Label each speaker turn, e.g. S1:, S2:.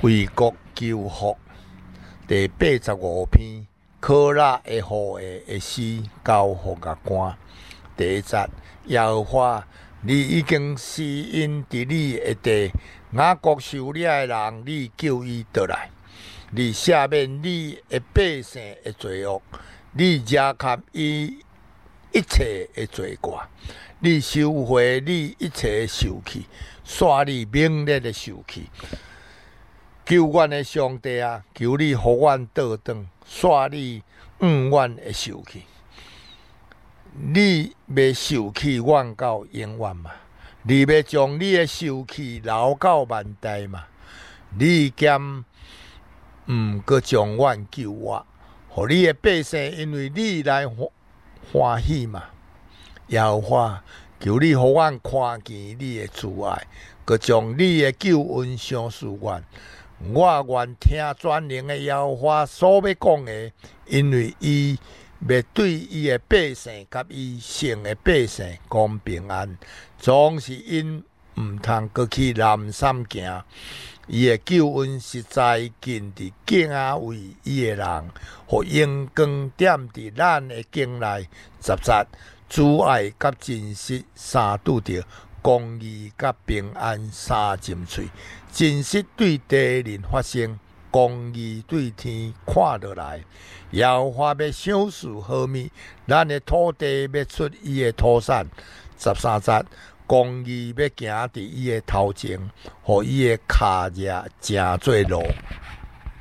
S1: 为国求福第85篇，考拉的护的诗交予乐官。第一节，耶和华，你已经施恩伫你的地，雅各受掠的人，你救伊倒来。你赦免你的百姓的罪恶，你遮盖伊一切的罪过，你收回你一切的受气，煞你猛烈的受气。求阮的上帝啊，求你互阮倒转，煞你阮的受气。你要受气阮到永远嘛？你要将你的受气留到万代嘛？你兼搁将阮救我，互你的百姓因为你来欢喜嘛？耶和华，求你互阮看见你的慈爱，搁将你的救恩赏赐阮。我愿听全能的耶和华所要讲的，因为伊要对伊的百姓甲伊圣的百姓讲平安，总是因毋通搁去南山行。伊的救恩实在近伫敬畏伊的人，互阳光点伫咱的境内。17，主爱甲真实三拄着，公义甲平安三浸喙。真实对地人发生，公义对天看落来。耶和华要赏赐好物，咱的土地要出伊的土产。13节，公义要行伫伊的头前，互伊的脚迹正做路。